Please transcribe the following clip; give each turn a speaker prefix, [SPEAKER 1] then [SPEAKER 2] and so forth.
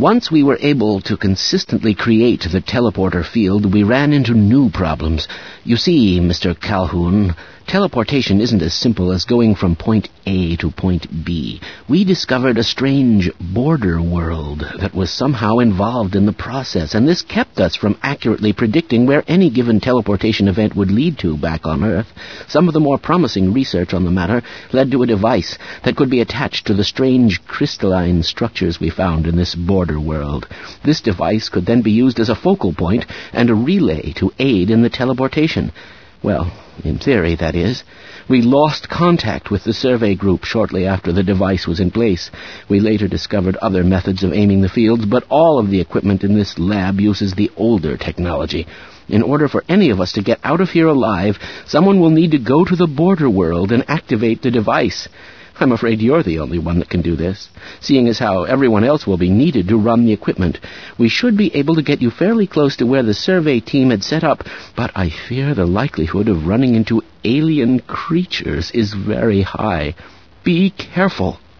[SPEAKER 1] Once we were able to consistently create the teleporter field, we ran into new problems. You see, Mr. Calhoun, teleportation isn't as simple as going from point A to point B. We discovered a strange border world that was somehow involved in the process, and this kept us from accurately predicting where any given teleportation event would lead to back on Earth. Some of the more promising research on the matter led to a device that could be attached to the strange crystalline structures we found in this border world. This device could then be used as a focal point and a relay to aid in the teleportation. Well, in theory, that is. We lost contact with the survey group shortly after the device was in place. We later discovered other methods of aiming the fields, but all of the equipment in this lab uses the older technology. In order for any of us to get out of here alive, someone will need to go to the border world and activate the device. I'm afraid you're the only one that can do this, seeing as how everyone else will be needed to run the equipment. We should be able to get you fairly close to where the survey team had set up, but I fear the likelihood of running into alien creatures is very high. Be careful.